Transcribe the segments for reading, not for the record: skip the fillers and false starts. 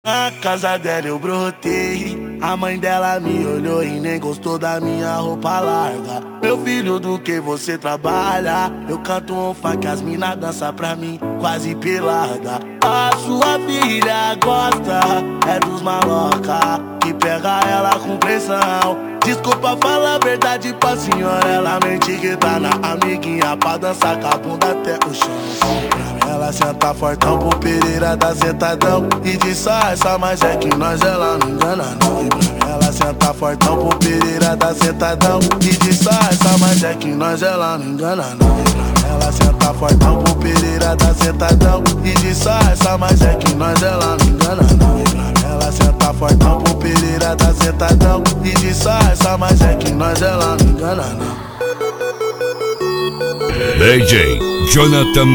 Na casa dela eu brotei, a mãe dela me olhou e nem gostou da minha roupa larga. Meu filho, do que você trabalha? Eu canto um funk, as mina dançam pra mim, quase pelada. A sua filha gosta, é dos maloca, que pega ela com pressão. Desculpa, fala a verdade pra senhora, ela mente que tá na amiguinha pra dançar com a bunda até o chão. Pra mim ela senta fortão, pro Pereira dá sentadão e disfarça, mas é que nós ela não engana não. E pra mim ela senta fortão, pro Pereira dá sentadão e disfarça, mas é que nós ela não engana não. E pra mim ela senta fortão, pro Pereira dá sentadão e disfarça, mas é que nós ela não engana não. E pra mim ela senta fortão, pro Pereira dá sentadão e disfarça, mas é que nós ela não engana não. DJ Jonathan.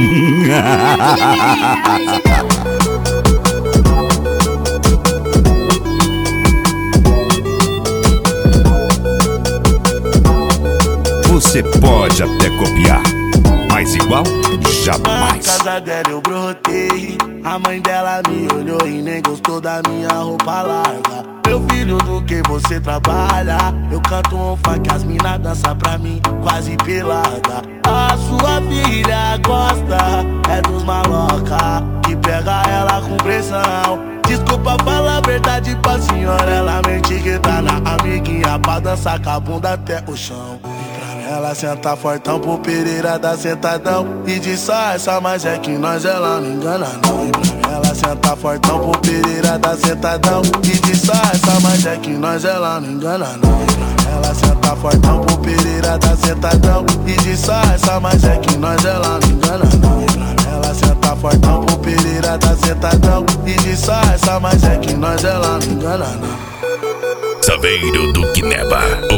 Você pode até copiar, mas igual jamais. Na casa dela eu brotei, a mãe dela me olhou e nem gostou da minha roupa larga. Meu filho, do que você trabalha? Eu canto um funk, as mina dançam pra mim, quase pelada. A sua filha gosta, é dos maloca, que pega ela com pressão. Desculpa, fala a verdade pra senhora, ela mente que tá na amiguinha pra dançar com a bunda até o chão. Ela senta fortão, pro Pereira dá sentadão e disfarça, mas é que nós ela não engana não. E pra mim ela senta fortão, pro Pereira dá sentadão e disfarça, mas é que nós ela não engana não. E pra mim ela senta fortão, pro Pereira dá sentadão e disfarça, mas é que nós ela não engana não. E pra mim ela senta fortão, pro Pereira dá sentadão e disfarça, mas é que nós ela não engana não. Saveiro do Quineba,